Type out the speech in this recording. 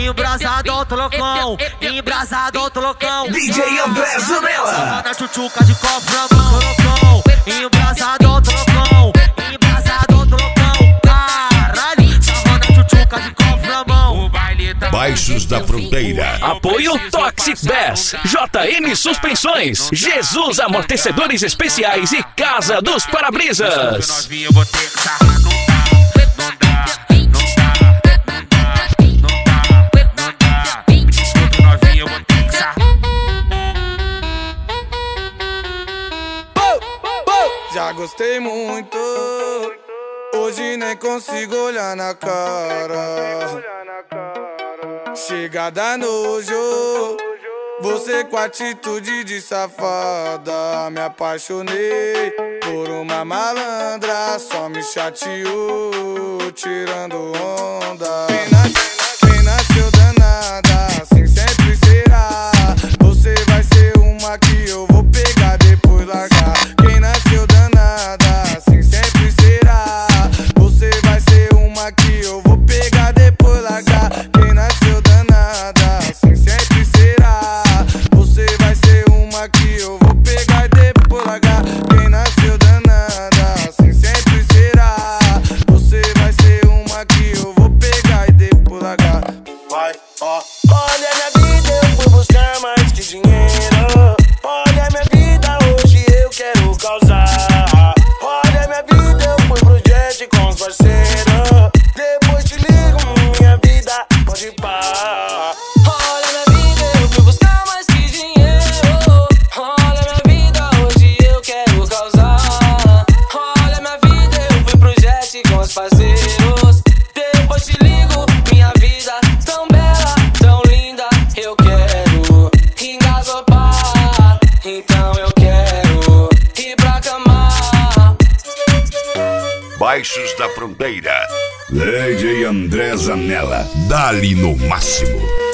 embrasado alto loucão, embrasado alto loucão. DJ André Zanella. Samana tchutchuca de copo na mão, loucão, embrasado alto loucão, embrasado alto loucão. Caralho, samana tchutchuca de copo na mão. O baile tá Baixos da Fronteira. Apoio Toxic Bass, JM Suspensões, Jesus Amortecedores Especiais e Casa dos Para-Brisas. novinha, eu vou ter que sarrar, não dá. Já gostei muito, hoje nem consigo olhar na cara. Chega da nojo, você com atitude de safada. Me apaixonei por uma malandra, só me chateou, tirando onda. Quem nasceu danada, assim sempre será. Você vai ser uma que eu vou pegar, depois largar. Quem nasceu danada, assim sempre será. Você vai ser uma que eu vou pegar, depois largar. Quem nasceu danada, assim sempre será. Você vai ser uma que eu vou pegar, depois largar. Quem nasceu danada, assim sempre será. Você vai ser uma que eu vou pegar e depois largar. Vai, ó. Olha minha vida, eu vou buscar mais que dinheiro. Olha minha vida, hoje eu quero causar. Olha minha vida, eu fui pro jet com os parceiros. Depois te ligo, minha vida, pode parar. Olha minha vida, eu fui buscar mais que dinheiro. Olha minha vida, hoje eu quero causar. Olha minha vida, eu fui pro jet com os parceiros. Depois te ligo, minha vida tão bela, tão linda. Eu quero engasopar, então eu quero ir pra cama. Baixos da Fronteira. DJ André Zanella. Dali no máximo.